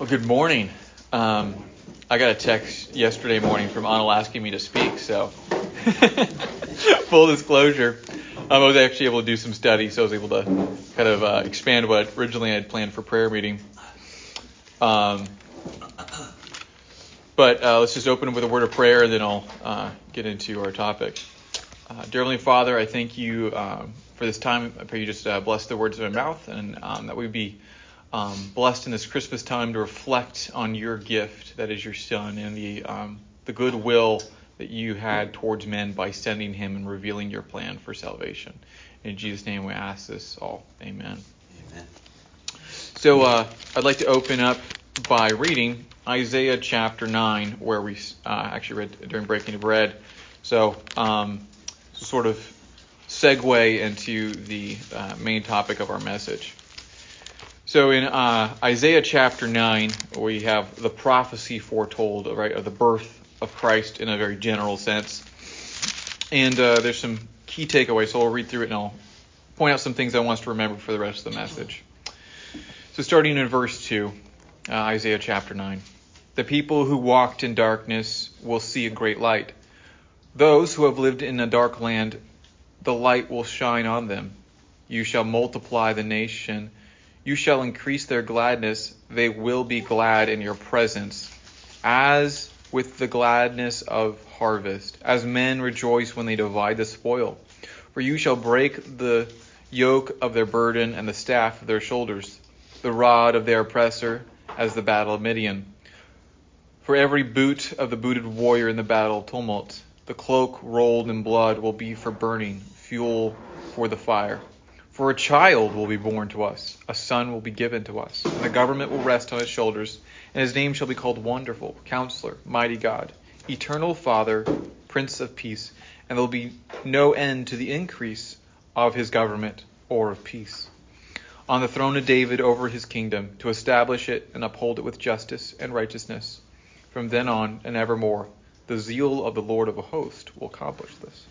Well, good morning. I got a text yesterday morning from Anil asking me to speak, so full disclosure, I was actually able to do some study, so I was able to kind of expand what originally I had planned for prayer meeting. But let's just open with a word of prayer, and then I'll get into our topic. Dear Heavenly Father, I thank you for this time. I pray you just bless the words of my mouth, and that we be blessed in this Christmas time to reflect on your gift, that is your Son, and the goodwill that you had towards men by sending him and revealing your plan for salvation. In Jesus' name we ask this all. Amen. Amen. So I'd like to open up by reading Isaiah chapter 9, where we actually read during breaking of bread. So sort of segue into the main topic of our message. So in Isaiah chapter 9, we have the prophecy foretold, right, of the birth of Christ in a very general sense. And there's some key takeaways, so I'll read through it and I'll point out some things I want us to remember for the rest of the message. So starting in verse 2, Isaiah chapter 9. The people who walked in darkness will see a great light. Those who have lived in a dark land, the light will shine on them. You shall multiply the nation. You shall increase their gladness. They will be glad in your presence, as with the gladness of harvest, as men rejoice when they divide the spoil. For you shall break the yoke of their burden and the staff of their shoulders, the rod of their oppressor, as the battle of Midian. For every boot of the booted warrior in the battle tumult, the cloak rolled in blood will be for burning, fuel for the fire. For a child will be born to us, a son will be given to us, and the government will rest on his shoulders, and his name shall be called Wonderful, Counselor, Mighty God, Eternal Father, Prince of Peace, and there will be no end to the increase of his government or of peace. On the throne of David over his kingdom, to establish it and uphold it with justice and righteousness. From then on and evermore, the zeal of the Lord of hosts will accomplish this.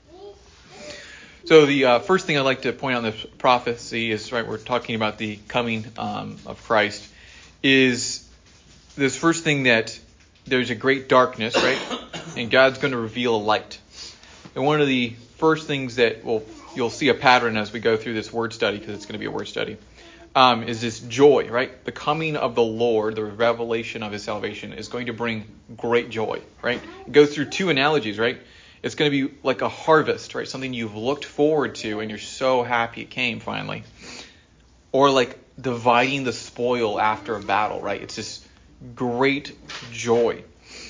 So the first thing I'd like to point out in this prophecy is, right, we're talking about the coming of Christ, is this first thing that there's a great darkness, right, and God's going to reveal a light. And one of the first things that you'll see a pattern as we go through this word study, because it's going to be a word study, is this joy, right? The coming of the Lord, the revelation of his salvation, is going to bring great joy, right? It goes through two analogies, right? It's going to be like a harvest, right? Something you've looked forward to and you're so happy it came finally. Or like dividing the spoil after a battle, right? It's this great joy.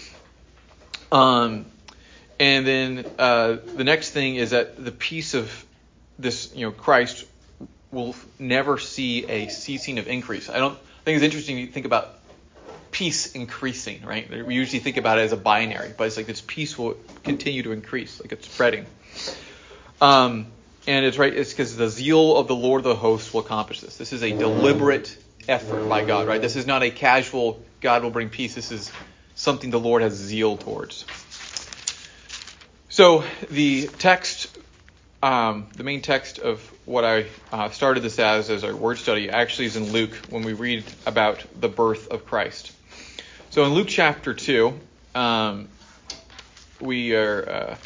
And then the next thing is that the peace of this, Christ will never see a ceasing of increase. I think it's interesting to think about peace increasing, right? We usually think about it as a binary, but it's like this peace will continue to increase, like it's spreading. And it's right, it's because the zeal of the Lord of the hosts will accomplish this. This is a deliberate effort by God, right? This is not a casual, God will bring peace. This is something the Lord has zeal towards. So the text, the main text of what I started this as our word study actually is in Luke when we read about the birth of Christ. So in Luke chapter 2, we are,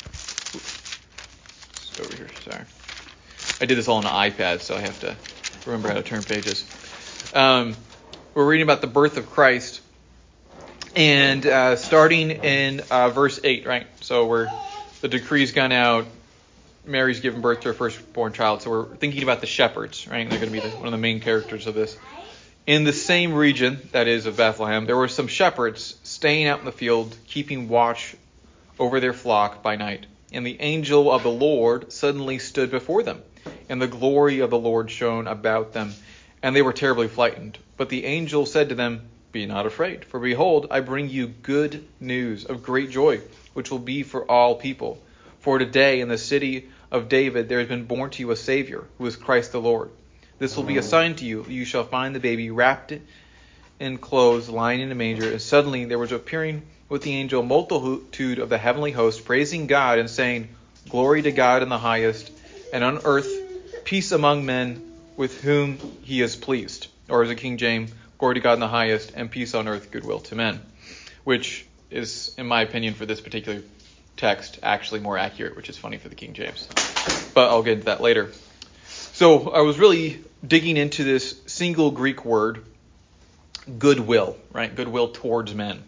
over here, sorry. I did this all on an iPad, so I have to remember how to turn pages. We're reading about the birth of Christ, and starting in verse 8, right? So the decree's gone out, Mary's given birth to her firstborn child, so we're thinking about the shepherds, right? They're going to be one of the main characters of this. In the same region, that is of Bethlehem, there were some shepherds staying out in the field, keeping watch over their flock by night. And the angel of the Lord suddenly stood before them, and the glory of the Lord shone about them, and they were terribly frightened. But the angel said to them, "Be not afraid, for behold, I bring you good news of great joy, which will be for all people. For today in the city of David there has been born to you a Savior, who is Christ the Lord. This will be a sign to you. You shall find the baby wrapped in clothes, lying in a manger." And suddenly there was appearing with the angel a multitude of the heavenly host, praising God and saying, "Glory to God in the highest, and on earth peace among men with whom he is pleased." Or as the King James, glory to God in the highest, and peace on earth, goodwill to men. Which is, in my opinion, for this particular text, actually more accurate, which is funny for the King James. But I'll get into that later. So I was really digging into this single Greek word, goodwill, right? Goodwill towards men.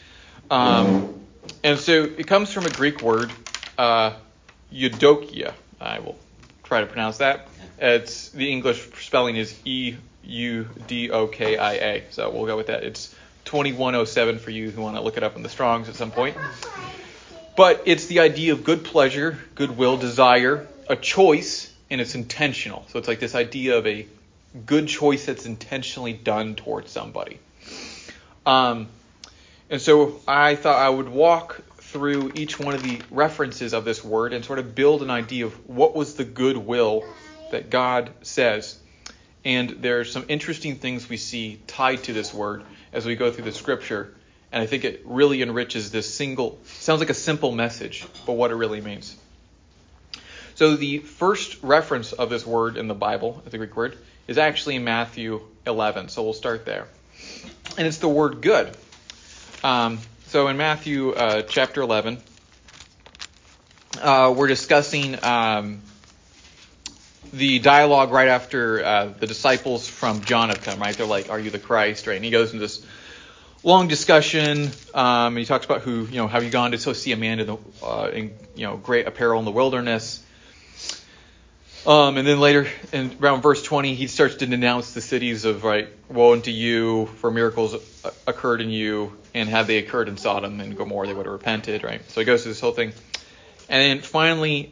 And so it comes from a Greek word, eudokia. I will try to pronounce that. It's the English spelling is eudokia. So we'll go with that. It's 2107 for you who want to look it up in the Strongs at some point. But it's the idea of good pleasure, goodwill, desire, a choice, and it's intentional. So it's like this idea of a good choice that's intentionally done towards somebody. And so I thought I would walk through each one of the references of this word and sort of build an idea of what was the goodwill that God says. And there are some interesting things we see tied to this word as we go through the scripture. And I think it really enriches this sounds like a simple message, but what it really means. So the first reference of this word in the Bible, the Greek word, is actually in Matthew 11. So we'll start there. And it's the word good. So in Matthew chapter 11, we're discussing the dialogue right after the disciples from John have come, right? They're like, "Are you the Christ?" Right? And he goes into this long discussion. And he talks about have you gone to see a man in great apparel in the wilderness? And then later, in around verse 20, he starts to denounce the cities of, right, woe unto you, for miracles occurred in you, and had they occurred in Sodom and Gomorrah, they would have repented, right? So he goes through this whole thing. And then finally,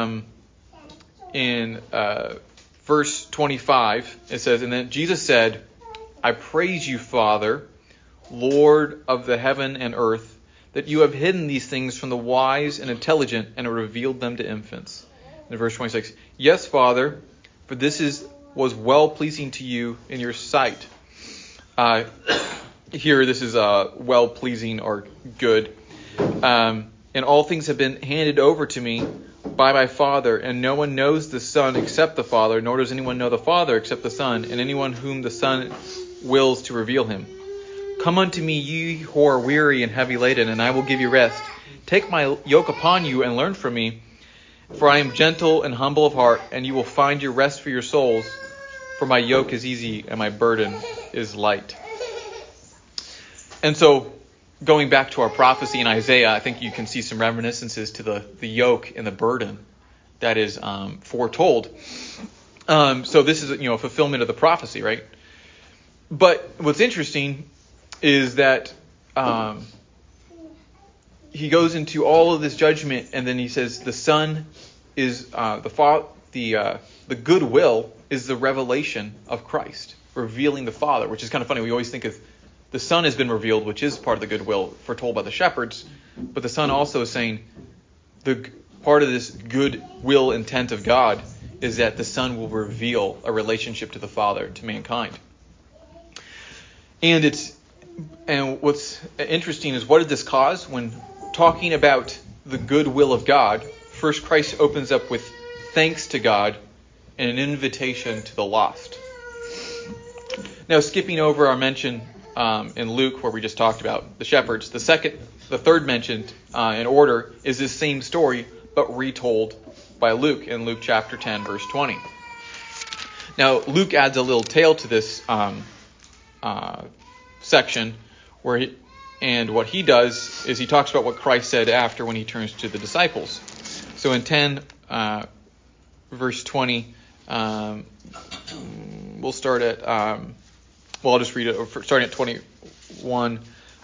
in verse 25, it says, "And then Jesus said, I praise you, Father, Lord of the heaven and earth, that you have hidden these things from the wise and intelligent and revealed them to infants." In verse 26, "Yes, Father, for this was well-pleasing to you in your sight." Here, this is well-pleasing or good. "And all things have been handed over to me by my Father, and no one knows the Son except the Father, nor does anyone know the Father except the Son, and anyone whom the Son wills to reveal him. Come unto me, ye who are weary and heavy laden, and I will give you rest. Take my yoke upon you and learn from me, for I am gentle and humble of heart, and you will find your rest for your souls. For my yoke is easy and my burden is light." And so, going back to our prophecy in Isaiah, I think you can see some reminiscences to the yoke and the burden that is foretold. So this is a fulfillment of the prophecy, right? But what's interesting is that he goes into all of this judgment, and then he says the Son is the goodwill is the revelation of Christ, revealing the Father, which is kind of funny. We always think of the Son has been revealed, which is part of the goodwill foretold by the shepherds, but the Son also is saying the part of this goodwill intent of God is that the Son will reveal a relationship to the Father, to mankind. And what's interesting is, what did this cause? When talking about the goodwill of God, first Christ opens up with thanks to God and an invitation to the lost. Now, skipping over our mention in Luke, where we just talked about the shepherds, the third mentioned in order is this same story, but retold by Luke in Luke chapter 10, verse 20. Now, Luke adds a little tail to this section, and what he does is he talks about what Christ said after when he turns to the disciples. So in 10, verse 20, we'll start at, I'll just read it, starting at 21.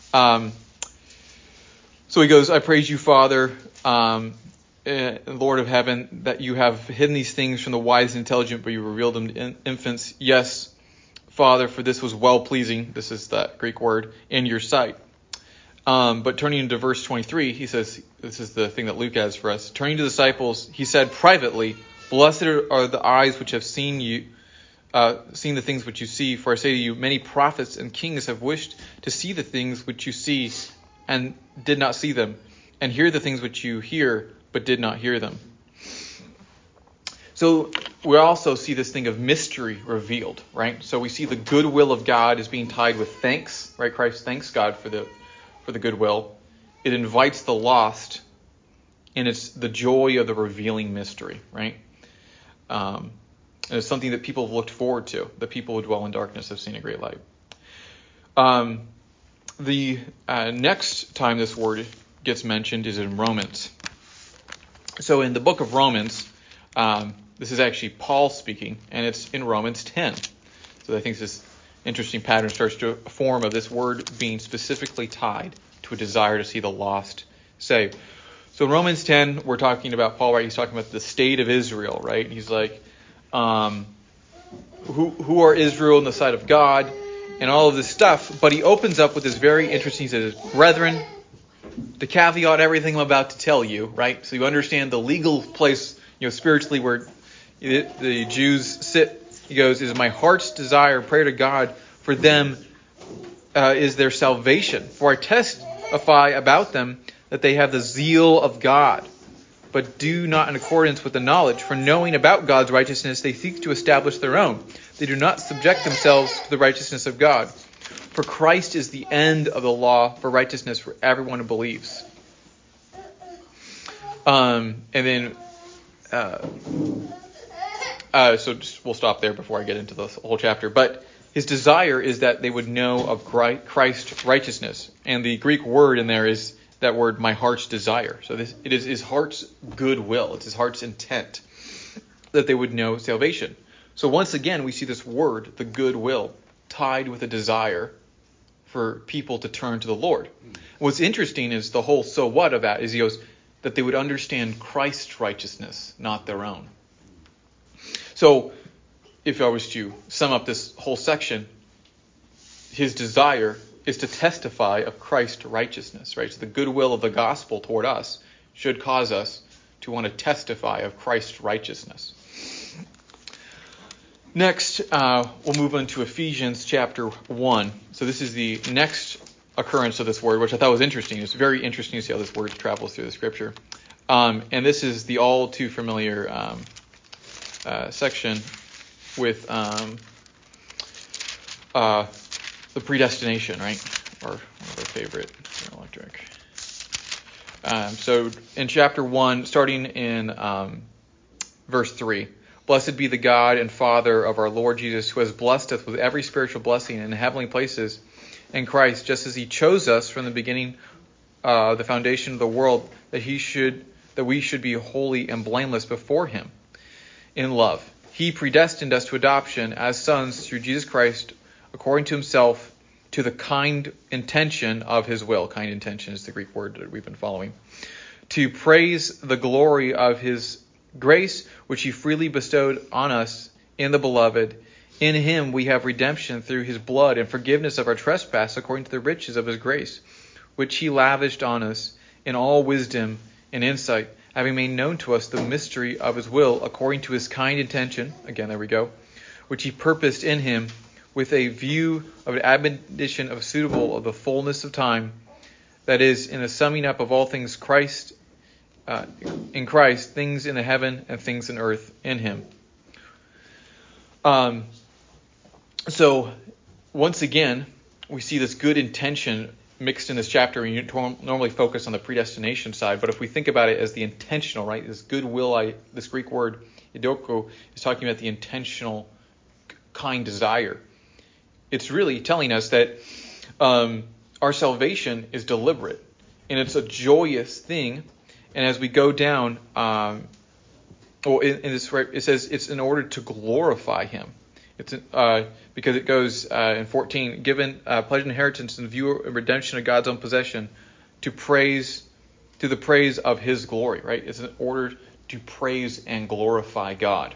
So he goes, "I praise you, Father, Lord of heaven, that you have hidden these things from the wise and intelligent, but you revealed them to infants. Yes, Father, for this was well-pleasing," this is that Greek word, "in your sight." But turning to verse 23, he says, this is the thing that Luke has for us. "Turning to the disciples, he said privately, Blessed are the eyes which have seen the things which you see. For I say to you, many prophets and kings have wished to see the things which you see and did not see them, and hear the things which you hear but did not hear them." So we also see this thing of mystery revealed, right? So we see the goodwill of God is being tied with thanks, right? Christ thanks God for the goodwill. It invites the lost, and it's the joy of the revealing mystery, right? And it's something that people have looked forward to. The people who dwell in darkness have seen a great light. The next time this word gets mentioned is in Romans. So in the book of Romans, this is actually Paul speaking, and it's in Romans 10. So I think this interesting pattern starts to form of this word being specifically tied to a desire to see the lost saved. So in Romans 10, we're talking about Paul, right? He's talking about the state of Israel, right? He's like, who are Israel in the sight of God, and all of this stuff. But he opens up with this very interesting, he says, brethren, to caveat everything I'm about to tell you, right? So you understand the legal place, spiritually where the Jews sit. He goes, is my heart's desire, prayer to God for them is their salvation. For I testify about them that they have the zeal of God, but do not in accordance with the knowledge. For knowing about God's righteousness, they seek to establish their own. They do not subject themselves to the righteousness of God. For Christ is the end of the law for righteousness for everyone who believes. And then, we'll stop there before I get into the whole chapter. But his desire is that they would know of Christ's righteousness. And the Greek word in there is that word, my heart's desire. So it is his heart's goodwill. It's his heart's intent that they would know salvation. So once again, we see this word, the goodwill, tied with a desire for people to turn to the Lord. What's interesting is the whole so what of that is he goes, that they would understand Christ's righteousness, not their own. So if I was to sum up this whole section, his desire is to testify of Christ's righteousness, right? So the goodwill of the gospel toward us should cause us to want to testify of Christ's righteousness. Next, we'll move on to Ephesians chapter 1. So this is the next occurrence of this word, which I thought was interesting. It's very interesting to see how this word travels through the scripture. And this is the all too familiar section with the predestination, right? Or one of our favorite electric. So in chapter 1, starting in verse 3, blessed be the God and Father of our Lord Jesus, who has blessed us with every spiritual blessing in heavenly places in Christ, just as he chose us from the beginning, the foundation of the world, that we should be holy and blameless before him in love. He predestined us to adoption as sons through Jesus Christ, according to himself, to the kind intention of his will. Kind intention is the Greek word that we've been following. To praise the glory of his grace, which he freely bestowed on us in the beloved. In him we have redemption through his blood and forgiveness of our trespass, according to the riches of his grace, which he lavished on us in all wisdom and insight, having made known to us the mystery of his will, according to his kind intention, again, there we go, which he purposed in him, with a view of an admonition of suitable of the fullness of time, that is, in the summing up of all things in Christ, things in the heaven and things in earth in him. So once again, we see this good intention mixed in this chapter. You normally focus on the predestination side, but if we think about it as the intentional, right, this goodwill, this Greek word idoko is talking about the intentional kind desire. It's really telling us that our salvation is deliberate, and it's a joyous thing. And as we go down, in this, it says it's in order to glorify him. It's because it goes in 14, given pledged inheritance in view of redemption of God's own possession, to the praise of his glory. Right? It's in order to praise and glorify God.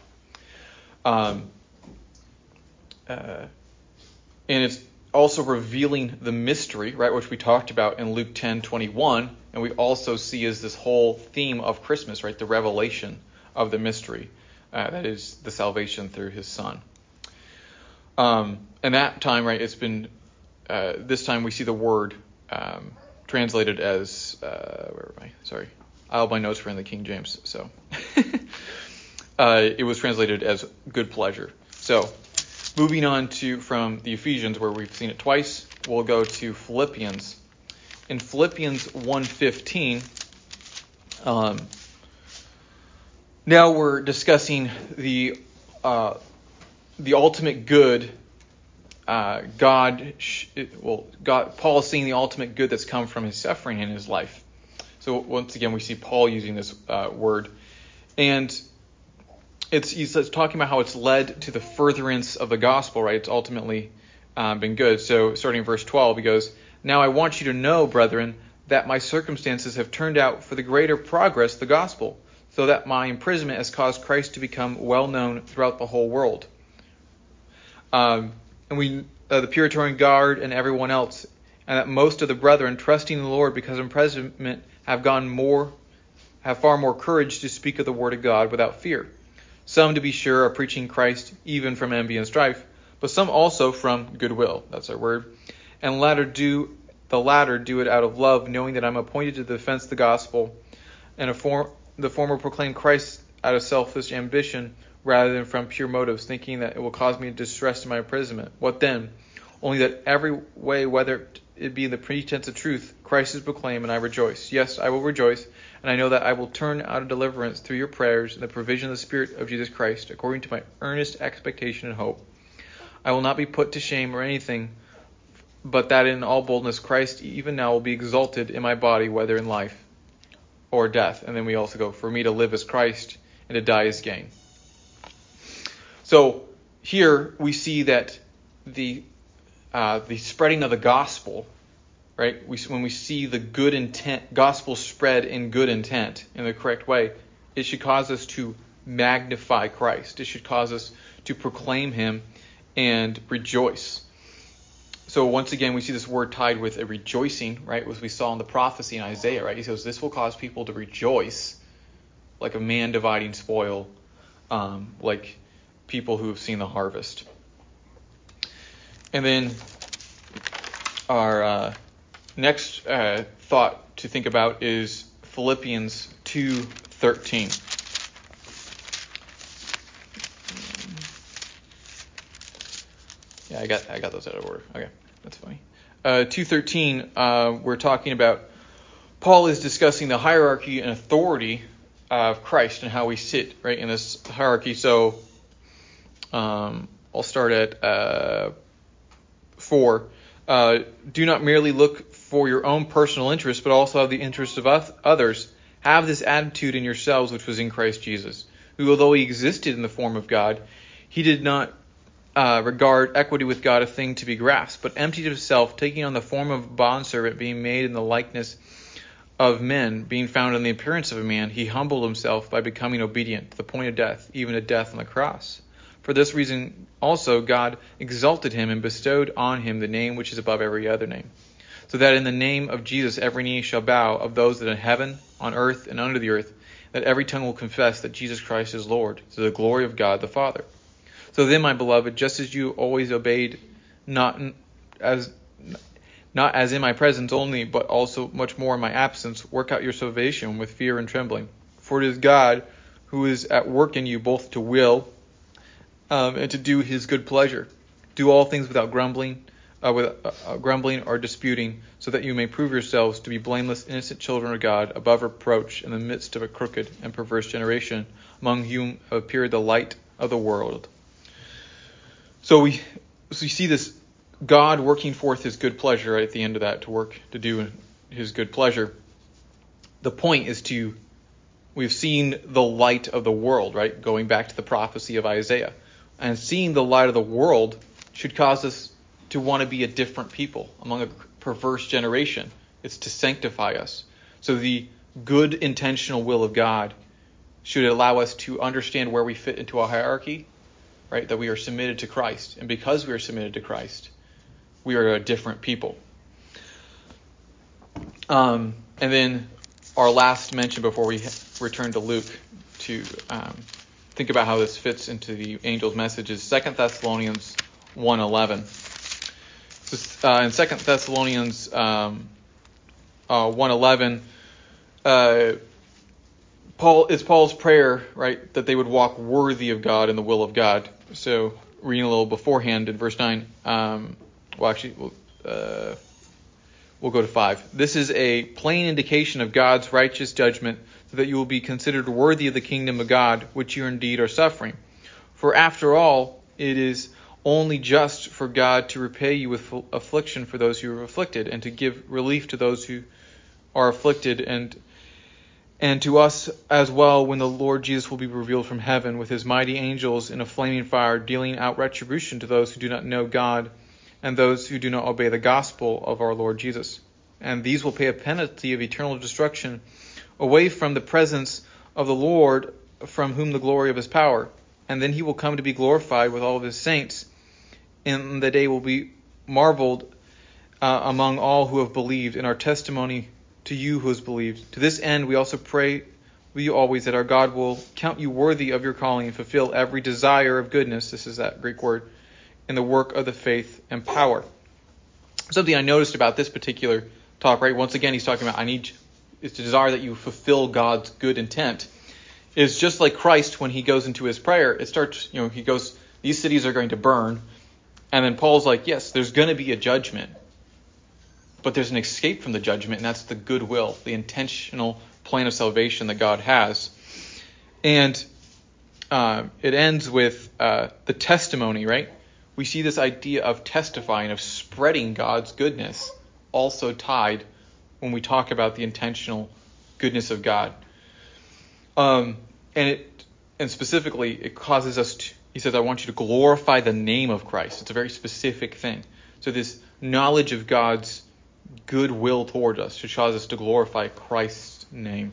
And it's also revealing the mystery, right, which we talked about in Luke 10:21, and we also see as this whole theme of Christmas, right, the revelation of the mystery, that is the salvation through his Son. And that time, right, it's been, this time we see the word translated as, where am I? Sorry. All my notes were in the King James, so. it was translated as good pleasure. So, moving on from the Ephesians, where we've seen it twice, we'll go to Philippians. In Philippians 1:15, now we're discussing the ultimate good. Paul is seeing the ultimate good that's come from his suffering in his life. So once again, we see Paul using this word, and he's talking about how it's led to the furtherance of the gospel, right? It's ultimately been good. So starting in verse 12, he goes, "Now I want you to know, brethren, that my circumstances have turned out for the greater progress of the gospel, so that my imprisonment has caused Christ to become well known throughout the whole world." And the Praetorian Guard and everyone else, and that most of the brethren, trusting in the Lord because of imprisonment, have far more courage to speak of the word of God without fear. Some, to be sure, are preaching Christ even from envy and strife, but some also from goodwill. That's our word. And the latter do it out of love, knowing that I'm appointed to the defense of the gospel, and the former proclaim Christ out of selfish ambition rather than from pure motives, thinking that it will cause me distress in my imprisonment. What then? Only that every way, whether it be in the pretense of truth, Christ is proclaimed, and I rejoice. Yes, I will rejoice, and I know that I will turn out a deliverance through your prayers and the provision of the Spirit of Jesus Christ, according to my earnest expectation and hope. I will not be put to shame or anything, but that in all boldness Christ even now will be exalted in my body, whether in life or death. And then we also go, for me to live as Christ and to die as gain. So here we see that the spreading of the gospel, right? When we see the good intent, gospel spread in good intent in the correct way, it should cause us to magnify Christ. It should cause us to proclaim him and rejoice. So once again, we see this word tied with a rejoicing, right? As we saw in the prophecy in Isaiah, right? He says, this will cause people to rejoice like a man dividing spoil, like people who have seen the harvest. And then our next thought to think about is Philippians 2:13. Yeah, I got those out of order. Okay, that's funny. 2:13, we're talking about Paul is discussing the hierarchy and authority of Christ and how we sit right in this hierarchy. So I'll start at 4. Do not merely look for your own personal interest, but also have the interest of others. Have this attitude in yourselves, which was in Christ Jesus, who, although he existed in the form of God, he did not regard equity with God a thing to be grasped, but emptied himself, taking on the form of a bondservant, being made in the likeness of men, being found in the appearance of a man, he humbled himself by becoming obedient to the point of death, even to death on the cross. For this reason also God exalted him and bestowed on him the name which is above every other name, so that in the name of Jesus every knee shall bow, of those that are in heaven, on earth, and under the earth, that every tongue will confess that Jesus Christ is Lord, to the glory of God the Father. So then, my beloved, just as you always obeyed, not as in my presence only, but also much more in my absence, work out your salvation with fear and trembling. For it is God who is at work in you both to will and to do his good pleasure. Do all things without grumbling or disputing, so that you may prove yourselves to be blameless, innocent children of God, above reproach in the midst of a crooked and perverse generation, among whom appeared the light of the world. So we see this God working forth his good pleasure right at the end of that, to do his good pleasure. The point is we've seen the light of the world, right? Going back to the prophecy of Isaiah. And seeing the light of the world should cause us to want to be a different people among a perverse generation. It's to sanctify us. So the good intentional will of God should allow us to understand where we fit into a hierarchy, right? That we are submitted to Christ. And because we are submitted to Christ, we are a different people. And then our last mention before we return to Luke to think about how this fits into the angel's message is 2 Thessalonians 1:11. So, in 2 Thessalonians 1:11, Paul it's Paul's prayer, right, that they would walk worthy of God and the will of God. So reading a little beforehand in verse 9, we'll go to 5. This is a plain indication of God's righteous judgment, so that you will be considered worthy of the kingdom of God, which you indeed are suffering. For after all, it is only just for God to repay you with affliction for those who are afflicted, and to give relief to those who are afflicted, and to us as well, when the Lord Jesus will be revealed from heaven with his mighty angels in a flaming fire, dealing out retribution to those who do not know God and those who do not obey the gospel of our Lord Jesus. And these will pay a penalty of eternal destruction away from the presence of the Lord, from whom the glory of his power. And then he will come to be glorified with all of his saints, and the day will be marveled among all who have believed, in our testimony to you who has believed. To this end we also pray we always that our God will count you worthy of your calling and fulfill every desire of goodness, this is that Greek word, in the work of the faith and power. Something I noticed about this particular talk, right? Once again, he's talking about it's to desire that you fulfill God's good intent. Is just like Christ when he goes into his prayer, it starts, he goes, these cities are going to burn. And then Paul's like, yes, there's going to be a judgment. But there's an escape from the judgment, and that's the goodwill, the intentional plan of salvation that God has. And it ends with the testimony, right? We see this idea of testifying, of spreading God's goodness, also tied when we talk about the intentional goodness of God. And specifically, it causes us to, he says, I want you to glorify the name of Christ. It's a very specific thing. So this knowledge of God's goodwill toward us should cause us to glorify Christ's name.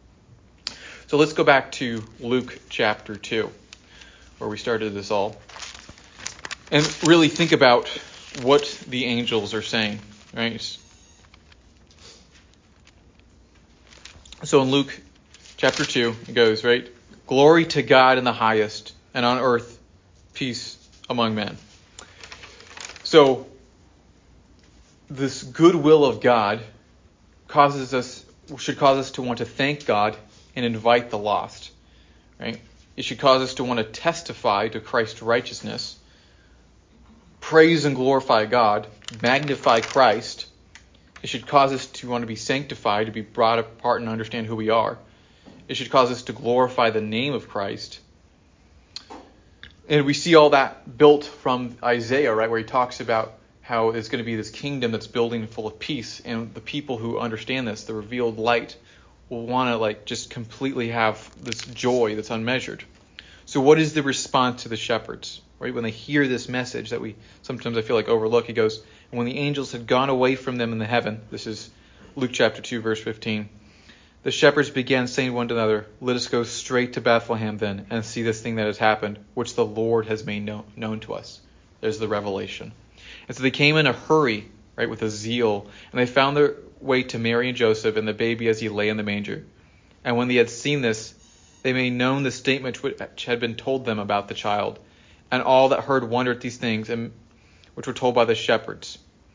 So let's go back to Luke chapter 2, where we started this all, and really think about what the angels are saying, right? So in Luke chapter 2, it goes, right? Glory to God in the highest, and on earth peace among men. So this goodwill of God should cause us to want to thank God and invite the lost, right? It should cause us to want to testify to Christ's righteousness, praise and glorify God, magnify Christ. It should cause us to want to be sanctified, to be brought apart and understand who we are. It should cause us to glorify the name of Christ. And we see all that built from Isaiah, right, where he talks about how it's going to be this kingdom that's building full of peace. And the people who understand this, the revealed light, will want to just completely have this joy that's unmeasured. So what is the response to the shepherds, right? When they hear this message that we sometimes I feel like overlook, he goes, and when the angels had gone away from them in the heaven, this is Luke chapter 2, verse 15, the shepherds began saying one to another, let us go straight to Bethlehem then and see this thing that has happened, which the Lord has made known to us. There's the revelation. And so they came in a hurry, right, with a zeal, and they found their way to Mary and Joseph and the baby as he lay in the manger. And when they had seen this, they made known the statement which had been told them about the child. And all that heard wondered at these things, and which were told by the shepherds.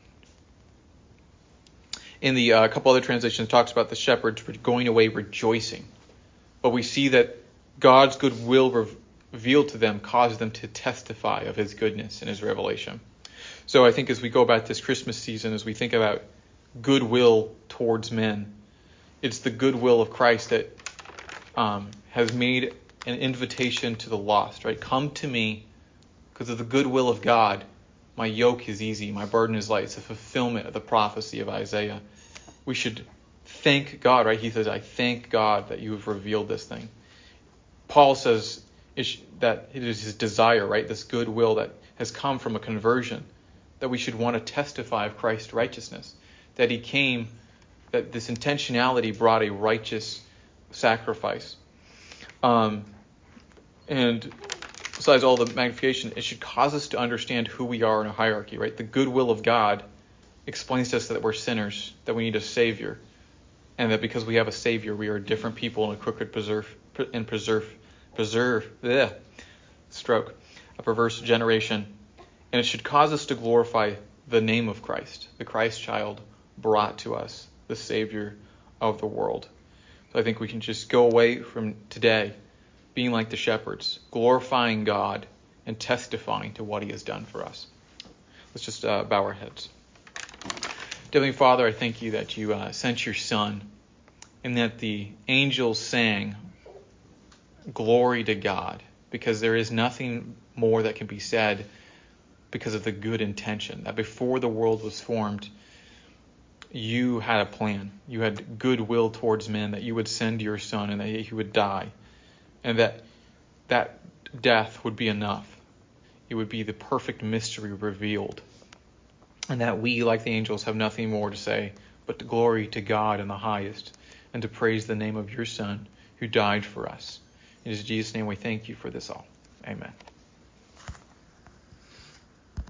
In the couple other translations, it talks about the shepherds going away rejoicing. But we see that God's goodwill revealed to them caused them to testify of his goodness and his revelation. So I think as we go about this Christmas season, as we think about goodwill towards men, it's the goodwill of Christ that has made an invitation to the lost, right? Come to me because of the goodwill of God. My yoke is easy, my burden is light. It's a fulfillment of the prophecy of Isaiah. We should thank God, right? He says, I thank God that you have revealed this thing. Paul says that it is his desire, right? This goodwill that has come from a conversion, that we should want to testify of Christ's righteousness, that he came, that this intentionality brought a righteous sacrifice. And besides all the magnification, it should cause us to understand who we are in a hierarchy, right? The goodwill of God explains to us that we're sinners, that we need a Savior, and that because we have a Savior, we are different people in a crooked, a perverse generation. And it should cause us to glorify the name of Christ, the Christ child brought to us, the Savior of the world. So I think we can just go away from today being like the shepherds, glorifying God and testifying to what he has done for us. Let's just bow our heads. Heavenly Father, I thank you that you sent your Son and that the angels sang glory to God, because there is nothing more that can be said because of the good intention, that before the world was formed, you had a plan. You had goodwill towards men, that you would send your Son and that he would die, and that death would be enough. It would be the perfect mystery revealed, and that we, like the angels, have nothing more to say but to glory to God in the highest, and to praise the name of your Son who died for us. It is in Jesus' name we thank you for this all. Amen.